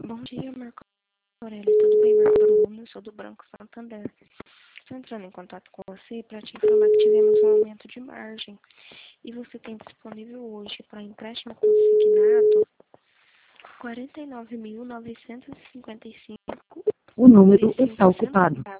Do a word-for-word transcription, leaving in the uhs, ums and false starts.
Bom dia, Marco Aurélio. Tudo bem, Marco Bruno? Eu sou do Banco Santander. Estou entrando em contato com você para te informar que tivemos um aumento de margem. E você tem disponível hoje para empréstimo consignado quarenta e nove mil novecentos e cinquenta e cinco O número está ocupado.